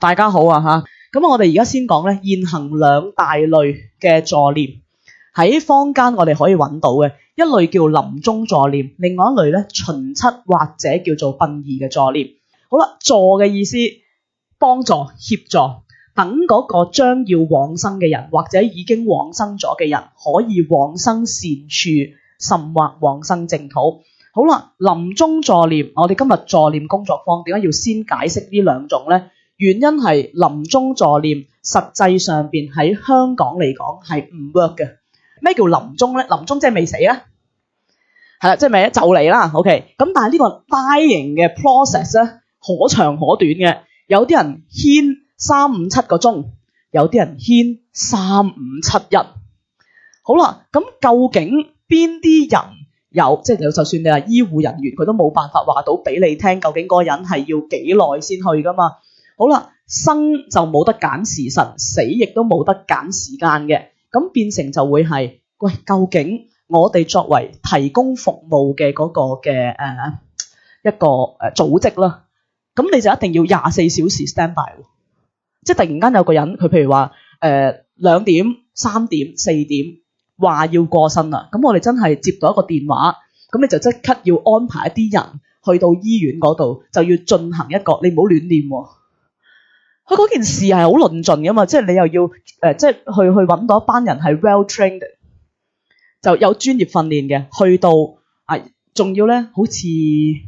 大家好啊吓。咁我哋而家先講咧現行兩大類嘅助念，喺坊間我哋可以揾到嘅一類叫臨終助念，另外一類咧巡七或者叫做殯儀嘅助念。好啦，助嘅意思幫助協助，等嗰個將要往生嘅人或者已經往生咗嘅人可以往生善處，甚或往生淨土。好啦，臨終助念，我哋今日助念工作坊點解要先解釋呢兩種呢？原因係臨終助念實際上邊喺香港嚟講係唔 work 嘅。咩叫臨終呢？臨終即係未死啦，係啦，即係咩就嚟啦。OK， 咁但係呢個 dying 嘅 process 咧可長可短嘅，有啲人牽357個鐘，有啲人牽3571。好啦，咁究竟邊啲人有，即係就算你係醫護人員，佢都冇辦法話到俾你聽，究竟嗰個人係要幾耐先去噶嘛？好啦，生就冇得揀時辰，死亦都冇得揀時間嘅，咁變成就會係，喂，究竟我哋作為提供服務嘅嗰個嘅一個組織啦，咁你就一定要24小時 stand by， 即係突然間有個人，佢譬如話2點、3點、4點話要過身啦，咁我哋真係接到一個電話，咁你就即刻要安排一啲人去到醫院嗰度，就要進行一個，你唔好亂念喎。佢嗰件事係好論盡噶嘛，即係你又要即係去揾到一班人係 well trained， 就有專業訓練嘅，去到仲要咧好似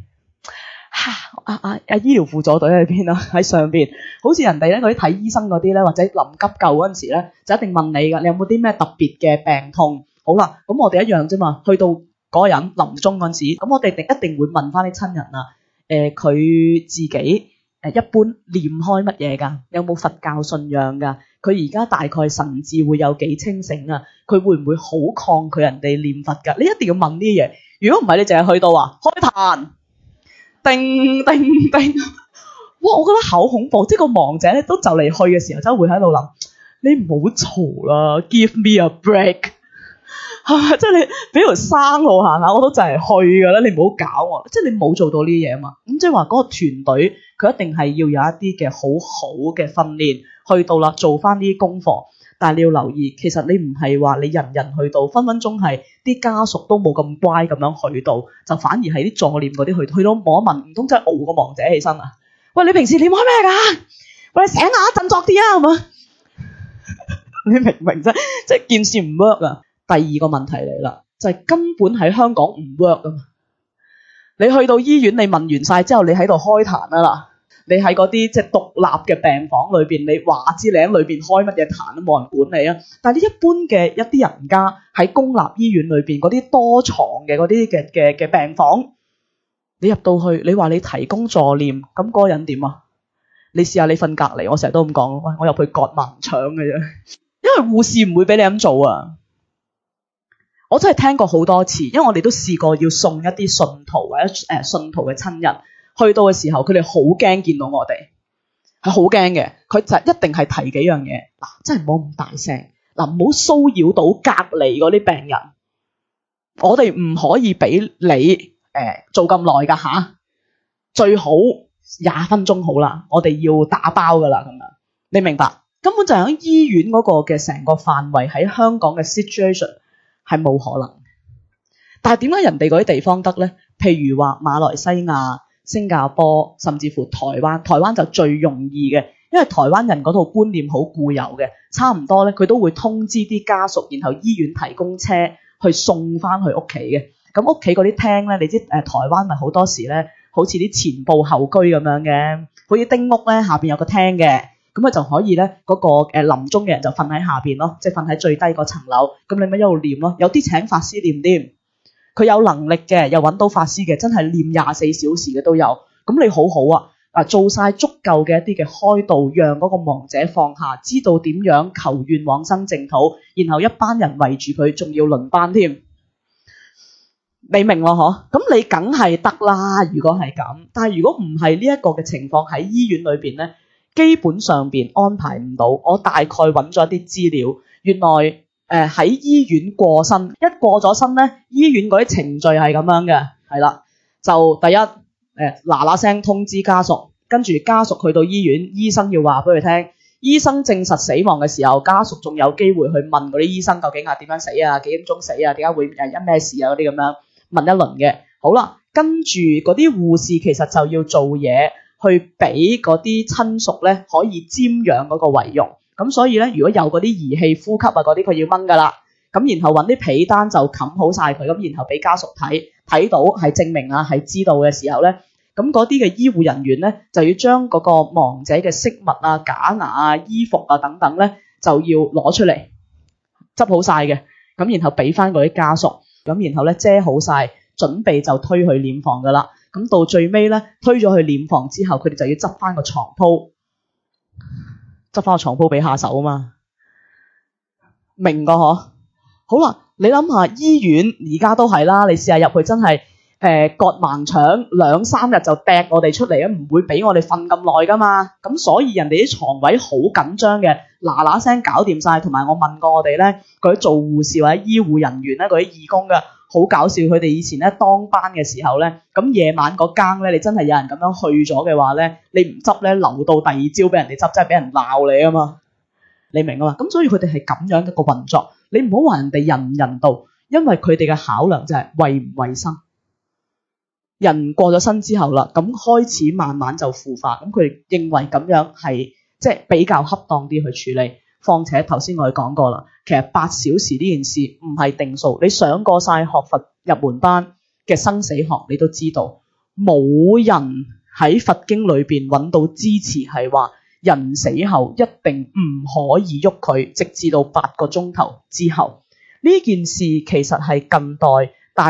醫療輔助隊喺邊啊？喺上邊，好似人哋咧嗰啲睇醫生嗰啲咧，或者臨急救嗰陣時咧，就一定問你噶，你有冇啲咩特別嘅病痛？好啦，咁我哋一樣啫嘛，去到嗰個人臨終嗰陣時，咁我哋一定會問翻啲親人啊，佢自己一般念開乜嘢㗎？有冇佛教信仰㗎？佢而家大概神智會有幾清醒啊？佢會唔會好抗拒人哋念佛㗎？你一定要問呢啲嘢。如果唔係，你淨係去到開壇，叮叮叮，哇！我覺得好恐怖。即係個亡者咧都就嚟去嘅時候，真係會喺度諗：你唔好嘈啦 ，give me a break。即係你俾條生路行下，我都就係去㗎啦。你唔好搞我，即係你冇做到呢啲嘢啊嘛。咁即係話嗰個團隊佢一定係要有一啲嘅好好嘅訓練，去到啦做翻啲功課。但係你要留意，其實你唔係話你人人去到，分分鐘係啲家屬都冇咁乖咁樣去到，就反而係啲助念嗰啲去到望一問，唔通真係熬個亡者起身啊？喂，你平時念開咩㗎？喂，你醒下振作啲啊，係嘛？你明唔明啫？即係件事唔 work 啊！第二個問題嚟啦，就係根本喺香港唔 work 啊嘛！你去到醫院，你問完晒之後，你喺度開壇啊啦，你喺嗰啲即係獨立嘅病房裏邊，你話知你喺裏邊開乜嘢壇都冇人管你啊！但係啲一般嘅一啲人家喺公立醫院裏邊嗰啲多床嘅嗰啲嘅病房，你入到去，你話你提供助念，咁嗰個人點啊？你試下你瞓隔離，我成日都咁講，喂，我入去割盲腸嘅啫，因為護士唔會俾你咁做啊！我真係聽過好多次，因為我哋都試過要送一啲信徒或者信徒嘅親人去到嘅時候，佢哋好驚見到我哋，係好驚嘅。佢就一定係提幾樣嘢，真係唔好咁大聲，唔好騷擾到隔離嗰啲病人。我哋唔可以俾你做咁耐㗎吓，最好20分鐘好啦，我哋要打包㗎啦咁樣。你明白？根本就喺醫院嗰個嘅成個範圍喺香港嘅 situation。係冇可能，但係點解人哋嗰啲地方得呢？譬如話馬來西亞、新加坡，甚至乎台灣就最容易嘅，因為台灣人嗰套觀念好固有嘅，差唔多呢，佢都會通知啲家屬，然後醫院提供車去送翻去屋企嘅。咁屋企嗰啲廳呢，你知台灣咪好多時呢，好似啲前鋪後居咁樣嘅，好似丁屋呢，下邊有個廳嘅。咁佢就可以咧，嗰個臨終嘅人就瞓喺下邊咯，即係瞓喺最低嗰層樓。咁你咪一路念咯。有啲請法師念添，佢有能力嘅，又揾到法師嘅，真係念24小時嘅都有。咁你好好啊，做晒足夠嘅一啲嘅開導，讓嗰個亡者放下，知道點樣求願往生淨土，然後一班人圍住佢，仲要輪班添。你明咯嗬？咁你梗係得啦，如果係咁。但係如果唔係呢一個嘅情況喺醫院裏邊咧，基本上邊安排唔到。我大概揾咗一啲資料，原來喺醫院過身，一過咗身咧，醫院嗰啲程序係咁樣嘅，係啦，就第一嗱嗱聲通知家屬， 跟住家屬去到醫院，醫生要話俾佢聽，醫生證實死亡嘅時候，家屬仲有機會去問嗰啲醫生究竟係點樣死啊，幾點鐘死啊，點解會因咩事啊嗰啲咁樣問一輪嘅。好啦，跟住嗰啲護士其實就要做嘢去俾嗰啲親屬咧可以瞻仰嗰個遺容。咁所以咧，如果有嗰啲儀器呼吸啊嗰啲，佢要掹噶啦。咁然後揾啲被單就冚好晒佢，咁然後俾家屬睇到係證明啊係知道嘅時候咧，咁嗰啲嘅醫護人員咧就要將嗰個亡者嘅飾物啊、假牙啊、衣服啊等等咧就要攞出嚟執好晒嘅，咁然後俾翻嗰啲家屬，咁然後咧遮好晒，準備就推去殮房噶啦。咁到最尾咧推咗去殮房之後，佢哋就要執翻個床鋪，執翻個床鋪俾下手啊嘛，明個嗬？好啦，你諗下醫院而家都係啦，你試下入去真係割盲腸2-3日就掟我哋出嚟，唔會俾我哋瞓咁耐噶嘛。咁所以人哋啲床位好緊張嘅，嗱嗱聲搞掂晒。同埋我問過我哋咧，嗰啲做護士或者醫護人員咧，嗰啲義工嘅好搞笑。佢哋以前咧當班嘅時候咧，咁夜晚嗰更咧，你真係有人咁樣去咗嘅話咧，你唔執咧，留到第二朝俾人哋執，真係俾人鬧你啊嘛。你明啊嘛？咁所以佢哋係咁樣一個運作。你唔好話人哋人唔人道，因為佢哋嘅考量就係衛唔衛生。人過咗身之後啦，咁開始慢慢就腐化，咁佢哋認為咁樣係即係比較恰當啲去處理。況且頭先我哋講過啦，其實8小時呢件事唔係定數。你上過晒學佛入門班嘅生死學，你都知道冇人喺佛經裏邊揾到支持係話人死後一定唔可以喐佢，直至到8個鐘頭之後。呢件事其實係近代大概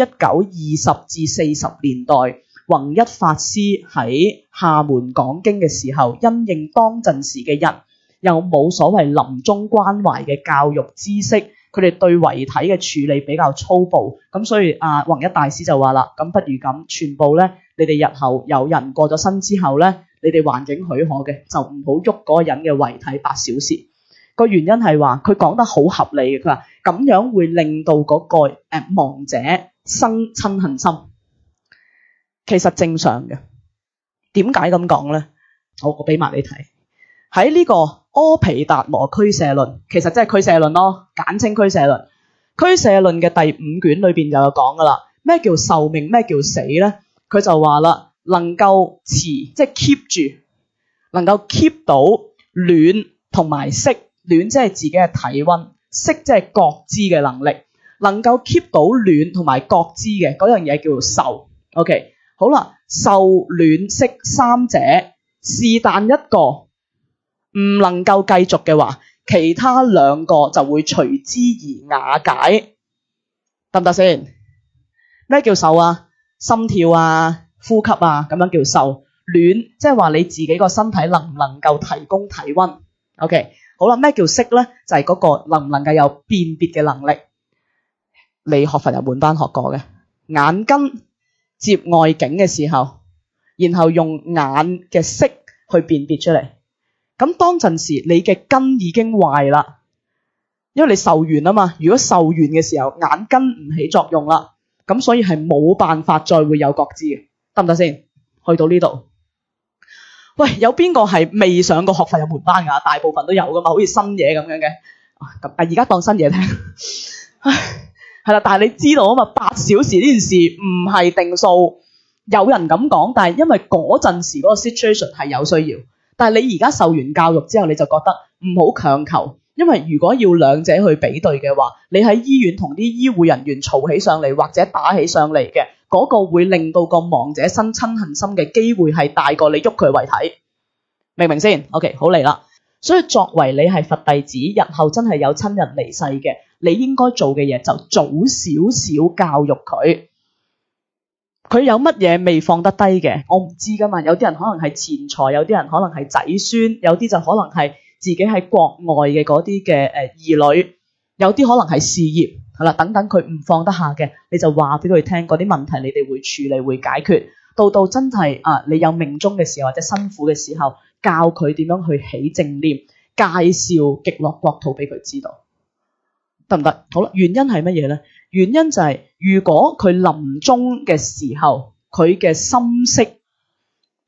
1920至40年代，弘一法師喺廈門講經嘅時候，因應當陣時嘅人又冇所謂臨終關懷嘅教育知識，佢哋對遺體嘅處理比較粗暴，咁所以弘一大師就話啦，咁不如咁，全部咧你哋日後有人過咗身之後咧，你哋環境許可嘅就唔好喐嗰個人嘅遺體8小時。個原因係話佢講得好合理嘅，佢話咁樣會令到嗰個亡者生親恨心，其實正常嘅。點解咁講咧？我俾埋你睇，喺呢個柯毗達摩俱舍論，其實即係俱舍論咯，簡稱俱舍論。俱舍論嘅第5卷裏邊就有講噶啦，咩叫壽命，咩叫死咧？佢就話啦，能夠持即係 keep 住，能夠 keep 到暖同埋色。暖即係自己嘅體溫，色即係覺知嘅能力，能夠 keep 到暖同埋覺知嘅嗰樣嘢叫做壽。OK， 好啦，壽暖色3者是但一個唔能夠繼續嘅話，其他2個就會隨之而瓦解，得唔得先？咩叫壽啊？心跳啊、呼吸啊，咁樣叫壽。暖即係話你自己個身體能唔能夠提供體溫。OK。好啦，咩叫色咧？就係嗰個能唔能夠有辨別嘅能力。你學佛入門班學過嘅，眼根接外境嘅時候，然後用眼嘅色去辨別出嚟。咁當陣時你嘅根已經壞啦，因為你受完啊嘛。如果受完嘅時候眼根唔起作用啦，咁所以係冇辦法再會有覺知嘅，得唔得先？去到呢度。喂，有邊個係未上過學佛入門班㗎？大部分都有㗎嘛，好似新嘢咁樣嘅。而家當新嘢聽。係啦，但係你知道啊嘛，8小時呢件事唔係定數，有人咁講，但係因為嗰陣時嗰個 situation 係有需要。但係你而家受完教育之後，你就覺得唔好強求，因為如果要兩者去比對嘅話，你喺醫院同啲醫護人員嘈起上嚟或者打起上嚟嘅，嗰個會令到個亡者生親恨心嘅機會係大過你喐佢遺體，明唔明先 ？OK， 好嚟啦。所以作為你係佛弟子，日後真係有親人離世嘅，你應該做嘅嘢就早少少教育佢。佢有乜嘢未放得低嘅，我唔知噶嘛。有啲人可能係錢財，有啲人可能係仔孫，有啲就可能係自己喺國外嘅嗰啲嘅兒女，有啲可能係事業，係啦，等等佢唔放得下嘅，你就話俾佢聽嗰啲問題，你哋會處理會解決。到真係你有命終嘅時候或者辛苦嘅時候，教佢點樣去起正念，介紹極樂國土俾佢知道，得唔得？好啦，原因係乜嘢咧？原因就係如果佢臨終嘅時候，佢嘅心識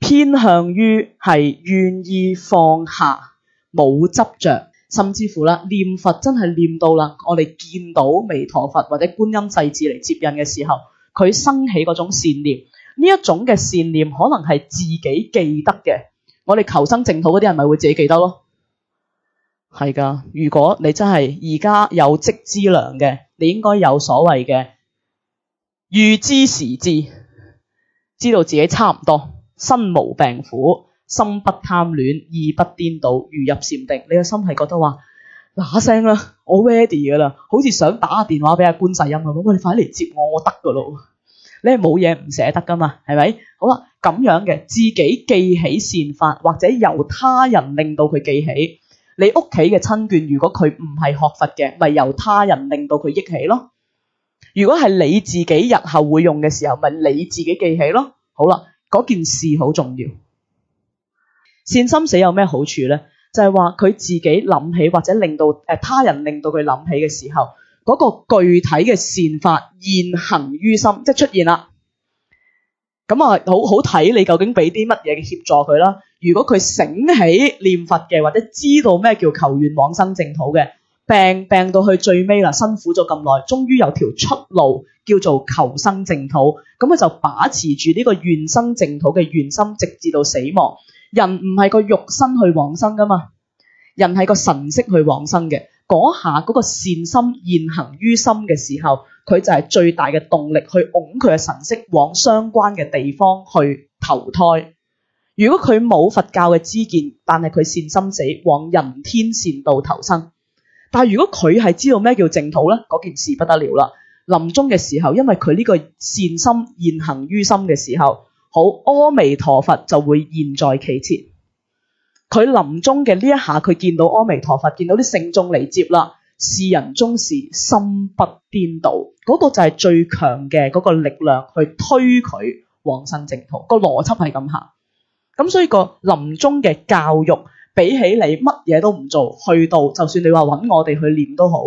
偏向於係願意放下，冇執着，甚至乎啦，念佛真係念到啦，我哋見到彌陀佛或者觀音勢至嚟接引嘅時候，佢生起嗰種善念，呢一種嘅善念可能係自己記得嘅。我哋求生淨土嗰啲人咪會自己記得咯。係噶，如果你真係而家有積資糧嘅，你應該有所謂嘅預知時至，知道自己差唔多，身無病苦，心不貪戀，意不顛倒，如入禪定。你個心係覺得話嗱聲啦，我 ready 噶啦，好似想打個電話俾阿觀世音咁，喂，你快嚟接我，我得噶咯。你係冇嘢唔捨得噶嘛，係咪？好啦，咁樣嘅自己記起善法，或者由他人令到佢記起。你屋企嘅親眷，如果佢唔係學佛嘅，咪由他人令到佢憶起咯。如果係你自己日後會用嘅時候，咪你自己記起咯。好啦，嗰件事好重要。善心死有咩好處呢？就係話佢自己諗起，或者令到他人令到佢諗起嘅時候，嗰個具體嘅善法現行於心，即係出現啦。咁啊，好好睇你究竟俾啲乜嘢嘅協助佢啦。如果佢醒起念佛嘅，或者知道咩叫求願往生淨土嘅，病到去最尾啦，辛苦咗咁耐，終於有條出路叫做求生淨土。咁佢就把持住呢個願生淨土嘅願心，直至到死亡。人唔係個肉身去往生噶嘛，人係個神識去往生嘅。嗰下嗰個善心現行於心嘅時候，佢就係最大嘅動力去擁佢嘅神識往相關嘅地方去投胎。如果佢冇佛教嘅知見，但係佢善心死，往人天善道投生。但係如果佢係知道咩叫淨土呢，嗰件事不得了啦。臨終嘅時候，因為佢呢個善心現行於心嘅時候，好，阿彌陀佛就會現在其前。佢臨終嘅呢一下，佢見到阿彌陀佛，見到啲聖眾嚟接啦，是人終時心不顛倒，嗰個就係最強嘅嗰個力量去推佢往生淨土。個邏輯係咁行。咁所以個臨終嘅教育，比起你乜嘢都唔做，去到就算你話揾我哋去念都好，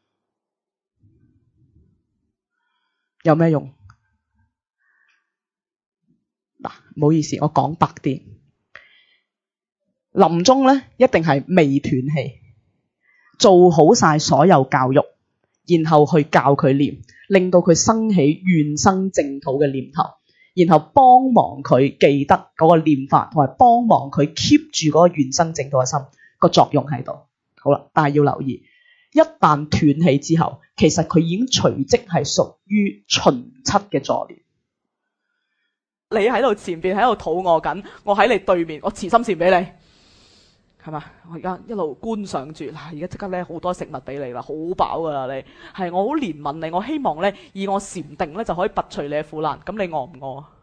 有咩用？嗱，唔好意思，我講白啲。臨終咧，一定係未斷氣，做好晒所有教育，然後去教佢念，令到佢生起願生淨土嘅念頭，然後幫忙佢記得嗰個念法，同埋幫忙佢 keep 住嗰個願生淨土嘅心，個作用喺度。好啦，但係要留意，一旦斷氣之後，其實佢已經隨即係屬於循七嘅助念。你喺度前邊喺度肚餓緊，我喺你對面，我慈心禪俾你。係嘛？我而家一路觀賞住，嗱，而家即刻咧好多食物俾你啦，好飽噶啦你。係我好憐憫你，我希望咧以我禪定咧就可以拔除你嘅苦難。咁你餓唔餓啊？